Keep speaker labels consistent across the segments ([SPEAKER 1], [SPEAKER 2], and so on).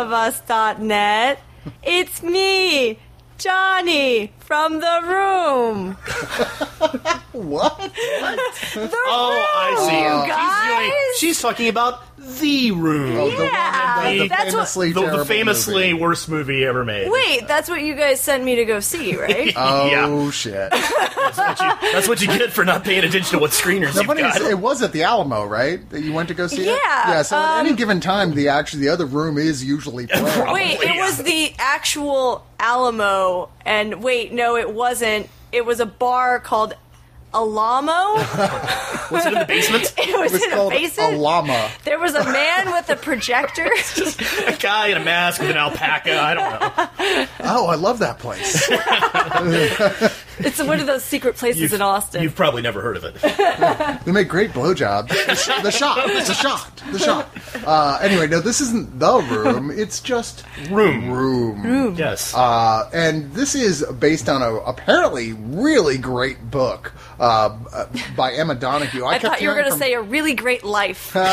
[SPEAKER 1] lastofus.net. It's me, Johnny, from The Room.
[SPEAKER 2] What?
[SPEAKER 1] The Room,
[SPEAKER 3] I see.
[SPEAKER 1] guys.
[SPEAKER 3] She's talking about The Room.
[SPEAKER 2] Oh,
[SPEAKER 1] Yeah,
[SPEAKER 2] the
[SPEAKER 1] that's what-
[SPEAKER 2] famously
[SPEAKER 3] The
[SPEAKER 2] terrible
[SPEAKER 3] famously
[SPEAKER 2] movie.
[SPEAKER 3] worst movie ever made.
[SPEAKER 1] Wait, that's what you guys sent me to go see, right?
[SPEAKER 2] Oh,
[SPEAKER 3] Yeah.
[SPEAKER 2] shit.
[SPEAKER 3] That's what you get for not paying attention to what screeners
[SPEAKER 2] The
[SPEAKER 3] you've
[SPEAKER 2] funny is,
[SPEAKER 3] got.
[SPEAKER 2] it was at the Alamo, right? That you went to go see it?
[SPEAKER 1] Yeah,
[SPEAKER 2] Yeah, so at any given time, the other room is usually playing.
[SPEAKER 1] Wait, it
[SPEAKER 3] yeah.
[SPEAKER 1] was the actual Alamo, and wait, no, it wasn't. It was a bar called Alamo.
[SPEAKER 3] Was it in the basement?
[SPEAKER 1] It was
[SPEAKER 2] It was
[SPEAKER 1] in a
[SPEAKER 2] called
[SPEAKER 1] basement.
[SPEAKER 2] a llama.
[SPEAKER 1] There was a man with a projector.
[SPEAKER 3] A guy in a mask with an alpaca. I don't know.
[SPEAKER 2] Oh, I love that place.
[SPEAKER 1] It's one of those secret places in Austin.
[SPEAKER 3] You've probably never heard of it.
[SPEAKER 2] They make great blowjobs. The shot. Anyway, no, this isn't The Room. It's just Room.
[SPEAKER 3] Yes.
[SPEAKER 2] And this is based on a apparently really great book by Emma Donoghue.
[SPEAKER 1] I
[SPEAKER 2] kept
[SPEAKER 1] thought you were
[SPEAKER 2] hearing
[SPEAKER 1] going to say A Really Great Life.
[SPEAKER 2] No,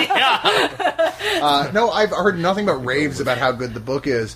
[SPEAKER 2] I've heard nothing but raves about how good the book is.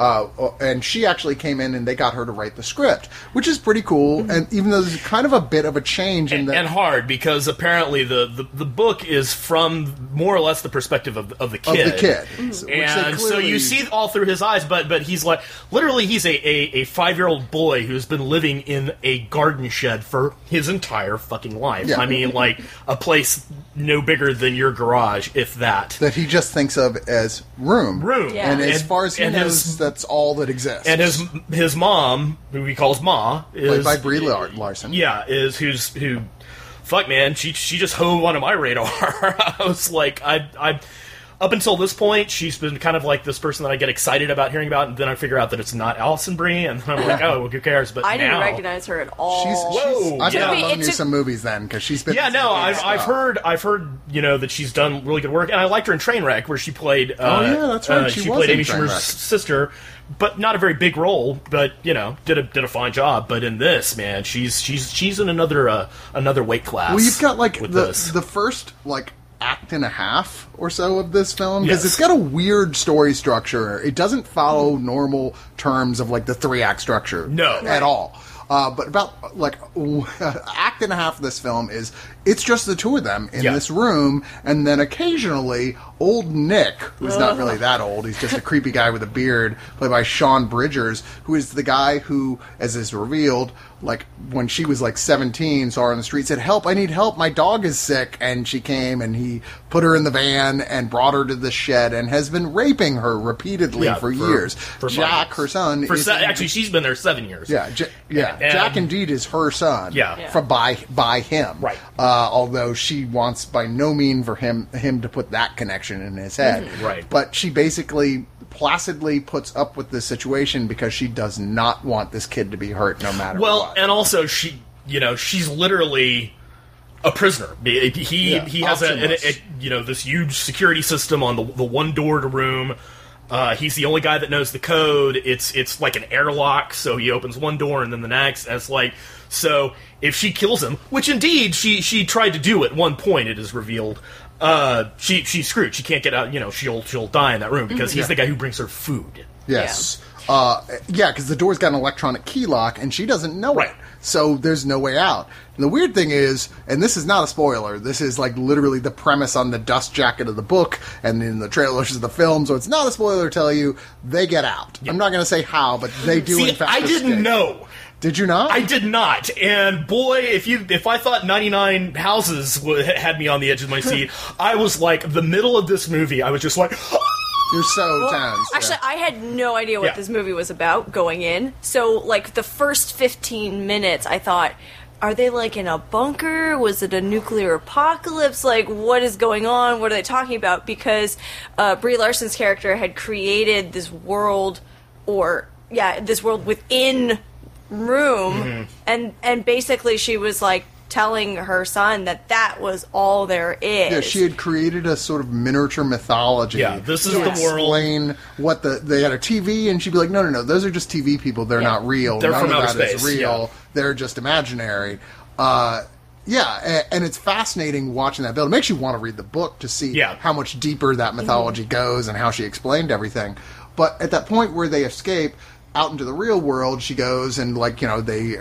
[SPEAKER 2] And she actually came in and they got her to write the script, which is pretty cool. And even though there's kind of a bit of a change in
[SPEAKER 3] and hard, because apparently the book is from more or less the perspective of the kid.
[SPEAKER 2] which they
[SPEAKER 3] And so
[SPEAKER 2] clearly-
[SPEAKER 3] you see all through his eyes, but he's like, literally he's a 5-year-old boy who's been living in a garden shed for his entire fucking life.
[SPEAKER 2] Yeah.
[SPEAKER 3] I mean, like, a place no bigger than your garage, if that.
[SPEAKER 2] that he just thinks of as room.
[SPEAKER 1] Yeah.
[SPEAKER 2] And as far as he
[SPEAKER 3] and
[SPEAKER 2] knows, that's all that exists.
[SPEAKER 3] And his mom, who he calls Ma, is
[SPEAKER 2] played by Brie Larson.
[SPEAKER 3] Yeah, who fuck man, she just hove onto my radar. I was like, I up until this point, she's been kind of like this person that I get excited about hearing about, and then I figure out that it's not Alison Brie, and then I'm like, oh, well, who cares? But
[SPEAKER 1] I didn't
[SPEAKER 3] now,
[SPEAKER 1] recognize her at all.
[SPEAKER 3] Whoa,
[SPEAKER 2] I've
[SPEAKER 3] yeah.
[SPEAKER 2] been
[SPEAKER 1] It
[SPEAKER 2] loaning you
[SPEAKER 1] took-
[SPEAKER 2] some movies then because she's been.
[SPEAKER 3] Yeah,
[SPEAKER 2] in
[SPEAKER 3] no,
[SPEAKER 2] some
[SPEAKER 3] I've
[SPEAKER 2] stuff.
[SPEAKER 3] heard, you know, that she's done really good work, and I liked her in Trainwreck, where she played.
[SPEAKER 2] Oh, yeah, that's right. She was
[SPEAKER 3] played
[SPEAKER 2] in
[SPEAKER 3] Amy Schumer's
[SPEAKER 2] Trainwreck.
[SPEAKER 3] sister, but not a very big role. But you know, did a fine job. But in this, man, she's in another weight class.
[SPEAKER 2] Well, you've got like
[SPEAKER 3] with
[SPEAKER 2] the
[SPEAKER 3] this.
[SPEAKER 2] first like act and a half or so of this film because
[SPEAKER 3] Yes.
[SPEAKER 2] it's got a weird story structure. It doesn't follow normal terms of like the 3-act structure,
[SPEAKER 3] No.
[SPEAKER 2] at all. But about like act and a half of this film is it's just the two of them in
[SPEAKER 3] Yeah.
[SPEAKER 2] this room, and then occasionally old Nick, who's not really that old, he's just a creepy guy with a beard, played by Sean Bridgers, who is the guy who, as is revealed, like when she was like 17, saw her on the street, said, "Help! I need help! My dog is sick!" And she came, and he put her in the van and brought her to the shed, and has been raping her repeatedly for years.
[SPEAKER 3] for
[SPEAKER 2] Jack,
[SPEAKER 3] 5
[SPEAKER 2] her son,
[SPEAKER 3] years.
[SPEAKER 2] is
[SPEAKER 3] Actually, she's been there 7 years.
[SPEAKER 2] yeah,
[SPEAKER 3] And-
[SPEAKER 2] Jack indeed is her son.
[SPEAKER 3] Yeah. Yeah.
[SPEAKER 2] From by him.
[SPEAKER 3] Right.
[SPEAKER 2] Although she wants by no means for him to put that connection in his head.
[SPEAKER 3] Right.
[SPEAKER 2] But she basically placidly puts up with this situation because she does not want this kid to be hurt no matter
[SPEAKER 3] Well,
[SPEAKER 2] what.
[SPEAKER 3] and also she's literally a prisoner. He has
[SPEAKER 2] optionless.
[SPEAKER 3] this huge security system on the one door to room. He's the only guy that knows the code. It's like an airlock, so he opens one door and then the next. And it's like, so if she kills him, which indeed she tried to do at one point, it is revealed. She's screwed. She can't get out. You know, she'll die in that room because he's the guy who brings her food.
[SPEAKER 2] Yes. Yeah, because the door's got an electronic key lock, and she doesn't know
[SPEAKER 3] Right.
[SPEAKER 2] it. So there's no way out. And the weird thing is, and this is not a spoiler, this is like literally the premise on the dust jacket of the book and in the trailers of the film, so it's not a spoiler to tell you they get out. I'm not going to say how, but they do
[SPEAKER 3] See,
[SPEAKER 2] in fact
[SPEAKER 3] I didn't
[SPEAKER 2] escape.
[SPEAKER 3] know.
[SPEAKER 2] Did you not?
[SPEAKER 3] I did not, and boy, if I thought 99 Houses had me on the edge of my seat, I was like, the middle of this movie, I was just like,
[SPEAKER 2] You're so tense.
[SPEAKER 1] Actually, I had no idea what
[SPEAKER 3] Yeah.
[SPEAKER 1] this movie was about going in. So, like, the first 15 minutes, I thought, are they, like, in a bunker? Was it a nuclear apocalypse? Like, what is going on? What are they talking about? Because Brie Larson's character had created this world, this world within Room, and basically she was, like, telling her son that was all there is.
[SPEAKER 2] Yeah, she had created a sort of miniature mythology.
[SPEAKER 3] Yeah, this is
[SPEAKER 2] to
[SPEAKER 3] the world.
[SPEAKER 2] Explain what they had a TV, and she'd be like, no, those are just TV people. They're not real.
[SPEAKER 3] They're
[SPEAKER 2] None
[SPEAKER 3] from
[SPEAKER 2] of
[SPEAKER 3] outer
[SPEAKER 2] that is
[SPEAKER 3] space,
[SPEAKER 2] real.
[SPEAKER 3] yeah.
[SPEAKER 2] They're just imaginary. Yeah, and it's fascinating watching that build. It makes you want to read the book to see how much deeper that mythology goes and how she explained everything. But at that point where they escape out into the real world, she goes and, like, you know,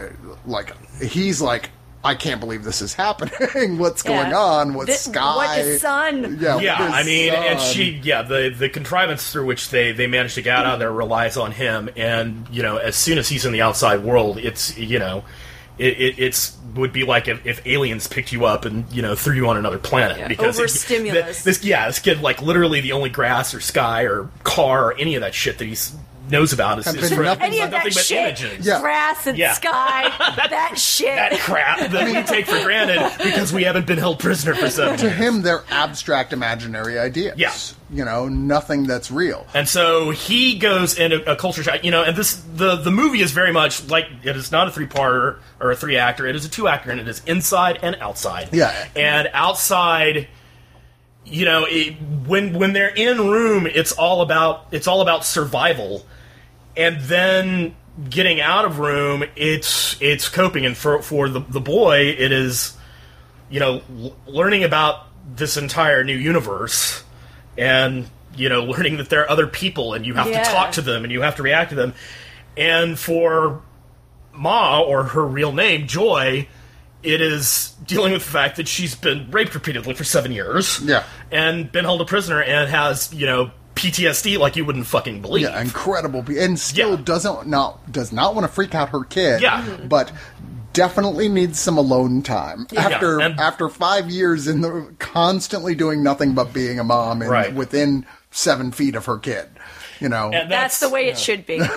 [SPEAKER 2] he's like, I can't believe this is happening. What's going on? What's Sky?
[SPEAKER 1] What is Sun?
[SPEAKER 3] I mean, and she, the contrivance through which they manage to get out of there relies on him. And, you know, as soon as he's in the outside world, it's, you know, it's would be like if aliens picked you up and, you know, threw you on another planet. Because
[SPEAKER 1] overstimulus.
[SPEAKER 3] This kid, like, literally the only grass or sky or car or any of that shit that he's knows about is for
[SPEAKER 1] any of that shit,
[SPEAKER 3] images.
[SPEAKER 1] Grass and sky, that shit,
[SPEAKER 3] that crap that we take for granted because we haven't been held prisoner for 7 years.
[SPEAKER 2] To him, they're abstract, imaginary ideas.
[SPEAKER 3] Yeah.
[SPEAKER 2] You know, nothing that's real.
[SPEAKER 3] And so he goes in a culture shock, you know, and the movie is very much like, it is not a 3-parter or a 3-actor, it is a 2-actor, and it is inside and outside.
[SPEAKER 2] Yeah.
[SPEAKER 3] And outside, you know, when they're in room, it's all about survival. And then getting out of room, it's coping. And for the boy, it is, you know, learning about this entire new universe and, you know, learning that there are other people and you have to talk to them and you have to react to them. And for Ma, or her real name, Joy, it is dealing with the fact that she's been raped repeatedly for 7 years.
[SPEAKER 2] Yeah.
[SPEAKER 3] And been held a prisoner and has, you know, PTSD like you wouldn't fucking believe.
[SPEAKER 2] Yeah, incredible. And still does not want to freak out her kid.
[SPEAKER 3] Yeah.
[SPEAKER 2] But definitely needs some alone time. After 5 years in constantly doing nothing but being a mom and within 7 feet of her kid. You know,
[SPEAKER 1] and that's the way it should be.
[SPEAKER 3] Yeah,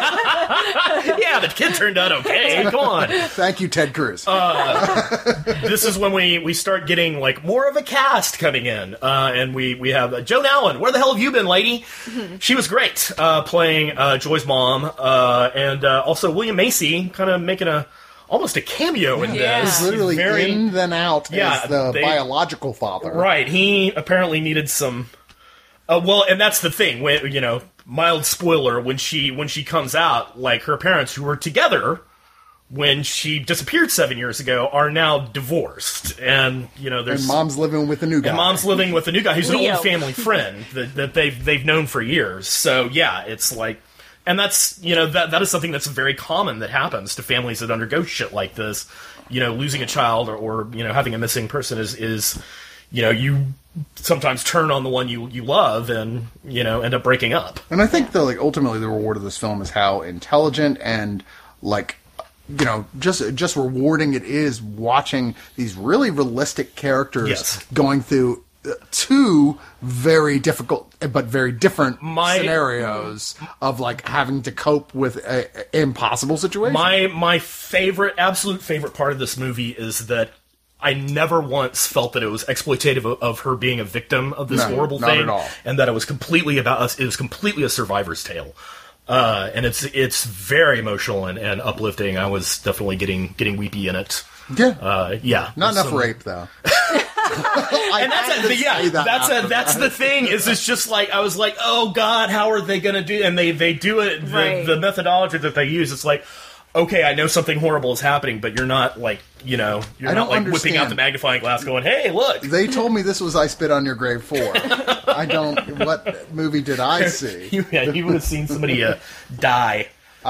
[SPEAKER 3] the kid turned out okay. Come on.
[SPEAKER 2] Thank you, Ted Cruz.
[SPEAKER 3] This is when we start getting, like, more of a cast coming in, and we have Joan Allen. Where the hell have you been, lady? She was great playing Joy's mom, and also William Macy kind of making almost a cameo in this.
[SPEAKER 2] He's literally in then out as the biological father.
[SPEAKER 3] Right. He apparently needed some. Well, and that's the thing. When, you know, mild spoiler, when she comes out, like, her parents, who were together when she disappeared 7 years ago, are now divorced. And, you know, there's...
[SPEAKER 2] And mom's living with a new guy.
[SPEAKER 3] And mom's living with a new guy who's an old family friend that they've known for years. So, yeah, it's like... And that's, you know, that is something that's very common that happens to families that undergo shit like this. You know, losing a child or you know, having a missing person is you know, you sometimes turn on the one you love and, you know, end up breaking up.
[SPEAKER 2] And I think ultimately the reward of this film is how intelligent and, like, you know, just rewarding it is watching these really realistic characters going through two very difficult but very different scenarios of, like, having to cope with an impossible situation.
[SPEAKER 3] My absolute favorite part of this movie is that I never once felt that it was exploitative of her being a victim of this horrible thing,
[SPEAKER 2] at all.
[SPEAKER 3] And that it was completely about us. It was completely a survivor's tale, and it's very emotional and uplifting. I was definitely getting weepy in it.
[SPEAKER 2] Yeah, not enough rape though.
[SPEAKER 3] And that's the thing. Is it's just like I was like, oh God, how are they going to do? And they do it. The methodology that they use, it's like, okay, I know something horrible is happening, but you're not, like, you know, you're not, like, whipping out the magnifying glass going, hey, look.
[SPEAKER 2] They told me this was I Spit on Your Grave 4. What movie did I see?
[SPEAKER 3] You would have seen somebody die.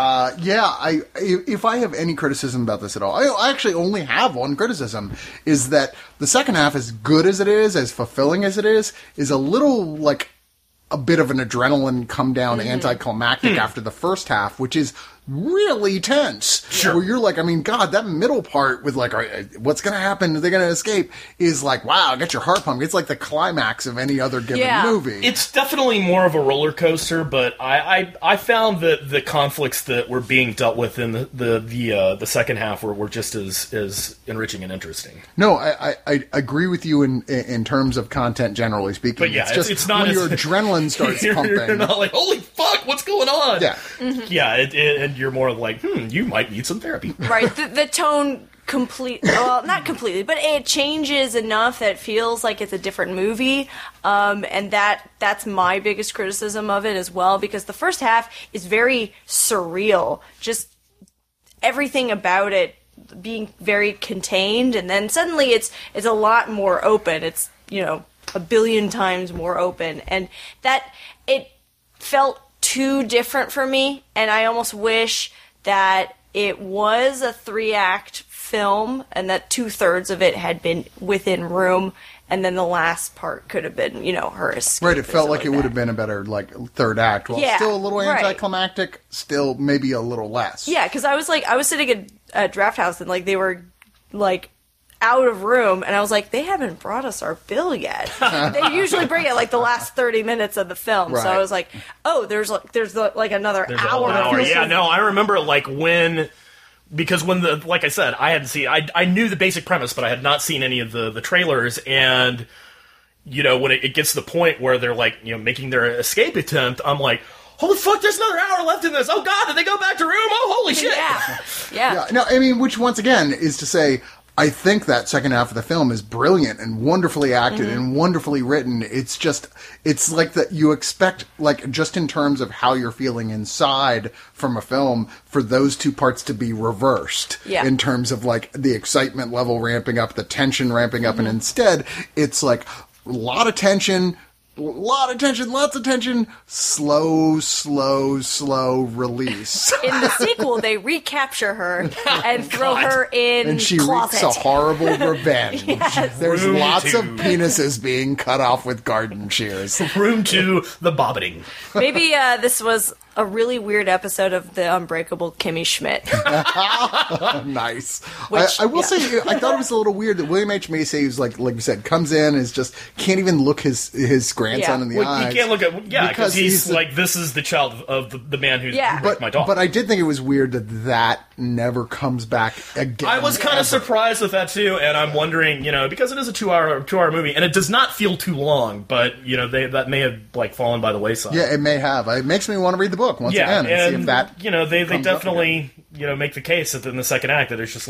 [SPEAKER 2] If I have any criticism about this at all, I actually only have one criticism, is that the second half, as good as it is, as fulfilling as it is a little, like, a bit of an adrenaline come down anticlimactic after the first half, which is really tense.
[SPEAKER 3] Sure.
[SPEAKER 2] Where you're like, I mean, God, that middle part with, like, what's going to happen? Are they going to escape? Is like, wow, get your heart pumping. It's like the climax of any other given movie.
[SPEAKER 3] It's definitely more of a roller coaster, but I found that the conflicts that were being dealt with in the second half were just as enriching and interesting.
[SPEAKER 2] No, I agree with you in terms of content, generally speaking.
[SPEAKER 3] But yeah,
[SPEAKER 2] it's not when your adrenaline starts pumping.
[SPEAKER 3] You're not like, holy fuck, what's going on?
[SPEAKER 2] Yeah.
[SPEAKER 3] Yeah, and you're more like, you might need some therapy.
[SPEAKER 1] Right, the tone well, not completely, but it changes enough that it feels like it's a different movie, and that's my biggest criticism of it as well, because the first half is very surreal. Just everything about it being very contained, and then suddenly it's a lot more open. It's, a billion times more open, and that it felt too different for me, and I almost wish that it was a 3-act film and that 2/3 of it had been within room, and then the last part could have been, her escape.
[SPEAKER 2] Right, it felt like it would have been a better, third act. Well,
[SPEAKER 1] Yeah,
[SPEAKER 2] still a little
[SPEAKER 1] right.
[SPEAKER 2] anticlimactic, still maybe a little less.
[SPEAKER 1] Yeah, because I was sitting at Draft House, and they were out of room, and I was like, they haven't brought us our bill yet. They usually bring it the last 30 minutes of the film.
[SPEAKER 2] Right.
[SPEAKER 1] So I was like, oh, there's another
[SPEAKER 3] There's a
[SPEAKER 1] hour.
[SPEAKER 3] whole hour.
[SPEAKER 1] of
[SPEAKER 3] Yeah,
[SPEAKER 1] film.
[SPEAKER 3] no, I remember because when like I said, I hadn't seen. I knew the basic premise, but I had not seen any of the trailers. And when it gets to the point where they're making their escape attempt, I'm like, holy fuck! There's another hour left in this. Oh god, did they go back to room? Oh holy shit!
[SPEAKER 1] Yeah.
[SPEAKER 2] No, I mean, which once again is to say, I think that second half of the film is brilliant and wonderfully acted and wonderfully written. It's like that you expect, just in terms of how you're feeling inside from a film, for those two parts to be reversed.
[SPEAKER 1] Yeah.
[SPEAKER 2] In terms of, the excitement level ramping up, the tension ramping up, and instead, it's a lot of tension, lots of tension, slow release.
[SPEAKER 1] In the sequel, they recapture her and throw her in
[SPEAKER 2] And she
[SPEAKER 1] closet.
[SPEAKER 2] wreaks a horrible revenge.
[SPEAKER 1] Yes.
[SPEAKER 2] There's
[SPEAKER 3] Room
[SPEAKER 2] lots of
[SPEAKER 3] 2.
[SPEAKER 2] penises being cut off with garden shears.
[SPEAKER 3] Room 2, the bobbiting.
[SPEAKER 1] Maybe this was a really weird episode of The Unbreakable Kimmy Schmidt.
[SPEAKER 2] Nice.
[SPEAKER 1] Which-
[SPEAKER 2] I will
[SPEAKER 1] yeah.
[SPEAKER 2] say, I thought it was a little weird that William H. Macy, who's like you said, comes in, is just can't even look his grandson
[SPEAKER 1] Yeah.
[SPEAKER 2] in the
[SPEAKER 3] Well,
[SPEAKER 2] eyes.
[SPEAKER 3] you can't look at because
[SPEAKER 2] Because
[SPEAKER 3] he's
[SPEAKER 2] he's
[SPEAKER 3] this is the child of the man who
[SPEAKER 1] Yeah.
[SPEAKER 3] raped my dog.
[SPEAKER 2] But I did think it was weird that never comes back again.
[SPEAKER 3] I was kind
[SPEAKER 2] ever.
[SPEAKER 3] of surprised with that too, and I'm wondering, because it is a 2-hour movie, and it does not feel too long, but that may have fallen by the wayside.
[SPEAKER 2] Yeah, it may have. It makes me want to read the book once again and see if that.
[SPEAKER 3] they
[SPEAKER 2] comes up
[SPEAKER 3] definitely make the case that in the second act that it's just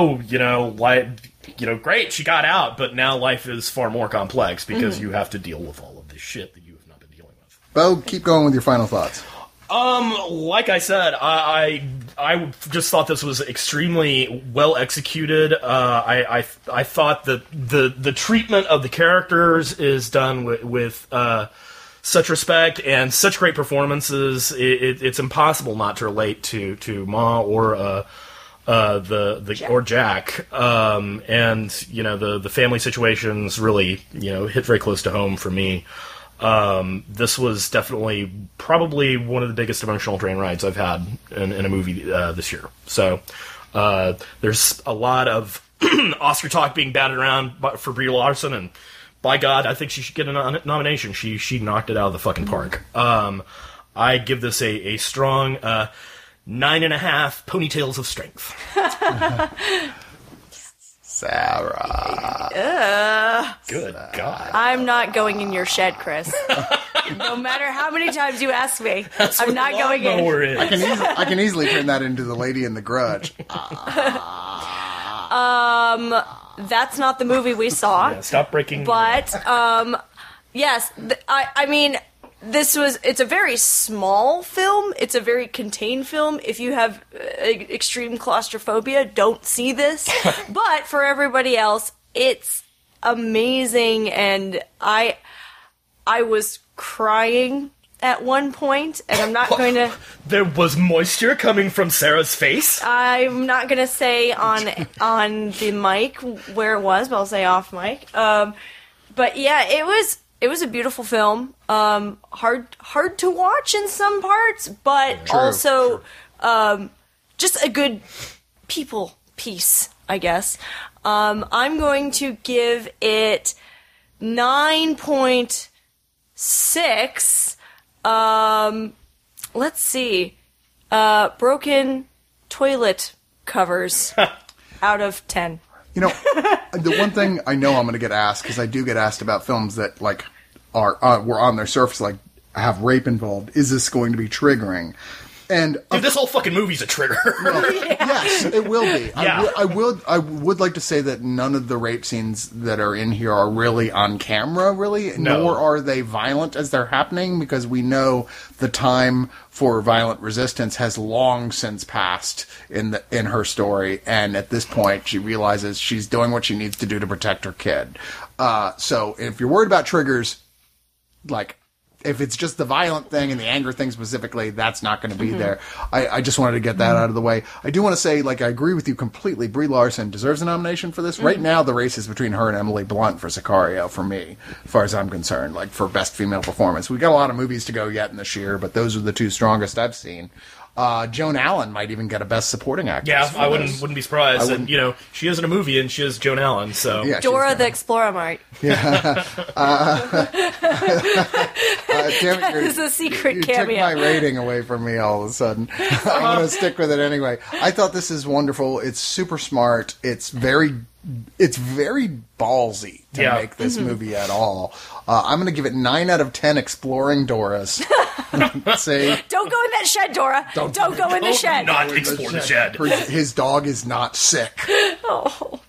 [SPEAKER 3] great, she got out, but now life is far more complex because you have to deal with all of this shit that you have not been dealing with.
[SPEAKER 2] Bo, keep going with your final thoughts.
[SPEAKER 3] Like I said, I just thought this was extremely well executed. I thought that the treatment of the characters is done with such respect and such great performances. It's impossible not to relate to Ma or
[SPEAKER 1] Jack.
[SPEAKER 3] or Jack. And the family situations really hit very close to home for me. This was definitely probably one of the biggest emotional train rides I've had in a movie this year. So there's a lot of Oscar talk being batted around for Brie Larson, and by God, I think she should get a nomination. She knocked it out of the fucking park. I give this a strong 9.5 ponytails of strength.
[SPEAKER 2] Sarah.
[SPEAKER 3] Good God.
[SPEAKER 1] I'm not going in your shed, Chris. No matter how many times you ask me, I'm not going in.
[SPEAKER 3] Lawnmower is.
[SPEAKER 2] I can easily turn that into The Lady in the Grudge.
[SPEAKER 1] That's not the movie we saw.
[SPEAKER 3] Yeah, stop breaking.
[SPEAKER 1] But yes, I mean, it's a very small film. It's a very contained film. If you have extreme claustrophobia, don't see this. But for everybody else, it's amazing, and I was crying at one point, and I'm not going to.
[SPEAKER 3] There was moisture coming from Sarah's face.
[SPEAKER 1] I'm not going to say on the mic where it was, but I'll say off mic. But yeah, it was a beautiful film. Hard to watch in some parts, but
[SPEAKER 2] True,
[SPEAKER 1] also just a good people piece, I guess. I'm going to give it 9.6. Let's see. Broken toilet covers out of 10.
[SPEAKER 2] The one thing I know I'm going to get asked, because I do get asked about films that were on their surface, have rape involved. Is this going to be triggering? And
[SPEAKER 3] Dude, this whole fucking movie's a trigger.
[SPEAKER 2] yes, it will be.
[SPEAKER 3] Yeah.
[SPEAKER 2] I would like to say that none of the rape scenes that are in here are really on camera, really,
[SPEAKER 3] No.
[SPEAKER 2] nor are they violent as they're happening, because we know the time for violent resistance has long since passed in her story, and at this point she realizes she's doing what she needs to do to protect her kid. So if you're worried about triggers, like, if it's just the violent thing and the anger thing specifically, that's not going to be there. I just wanted to get that out of the way. I do want to say, like, I agree with you completely. Brie Larson deserves a nomination for this. Right now, the race is between her and Emily Blunt for Sicario, for me, as far as I'm concerned, like, for Best Female Performance. We got a lot of movies to go yet in this year, but those are the two strongest I've seen. Joan Allen might even get a Best Supporting Actress.
[SPEAKER 3] Yeah,
[SPEAKER 2] for
[SPEAKER 3] I
[SPEAKER 2] this.
[SPEAKER 3] wouldn't be surprised.
[SPEAKER 2] wouldn't-
[SPEAKER 3] And, she is in a movie, and she is Joan Allen, so...
[SPEAKER 2] Yeah, she's
[SPEAKER 1] Dora
[SPEAKER 2] gonna-
[SPEAKER 1] the Explorer Mart.
[SPEAKER 2] Damn it,
[SPEAKER 1] That is a secret
[SPEAKER 2] you
[SPEAKER 1] cameo.
[SPEAKER 2] took my rating away from me all of a sudden. I'm going to stick with it anyway. I thought this is wonderful. It's super smart. It's very ballsy to
[SPEAKER 3] Yeah.
[SPEAKER 2] make this movie at all. I'm going to give it 9 out of 10 exploring Doras. Say,
[SPEAKER 1] Don't go in that shed, Dora. Don't go in the
[SPEAKER 3] Don't
[SPEAKER 1] shed.
[SPEAKER 3] not explore the shed.
[SPEAKER 2] his dog is not sick.
[SPEAKER 1] Oh.